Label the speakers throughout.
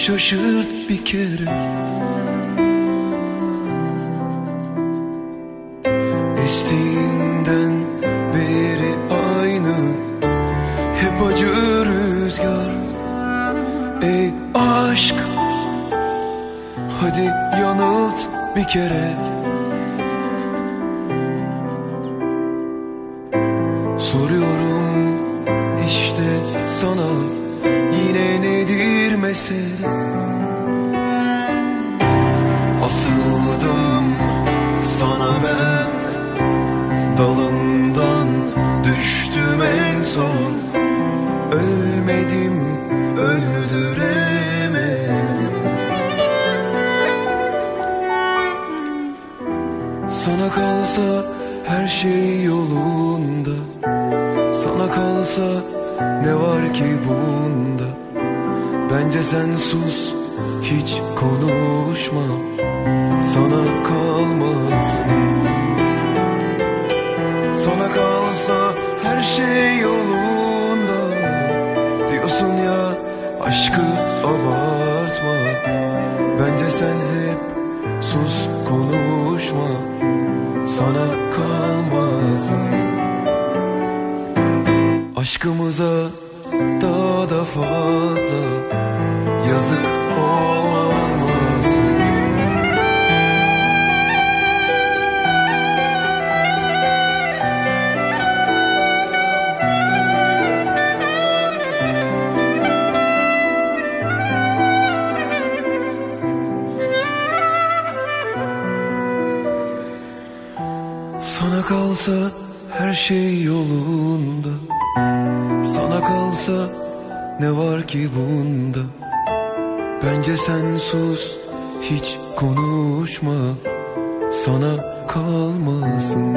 Speaker 1: şaşırt bir kere. Estiğinden beri aynı, hep acı rüzgar. Ey aşk, hadi yanılt bir kere. Soruyorum işte sana, yine nedir mesele? Asıldım sana ben, dalından düştüm en son. Ölmedim, öldüremedim. Sana kalsa her şey yolunda, sana kalsa ne var ki bunda? Bence sen sus, hiç konuşma, sana kalmasın. Sana kalsa her şey yolunda diyorsun ya, aşkı abartma. Bence sen hep sus, konuşma, sana kalmasın. Aşkımıza daha da fazla yazık olmasın. Sana kalsa her şey yolunda, sana kalsa ne var ki bunda? Bence sen sus, hiç konuşma, sana kalmasın.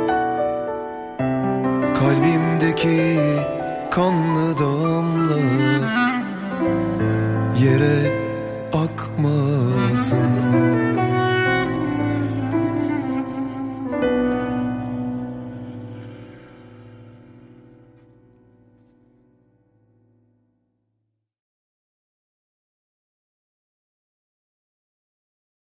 Speaker 1: Kalbimdeki kanlı damla yere akmasın.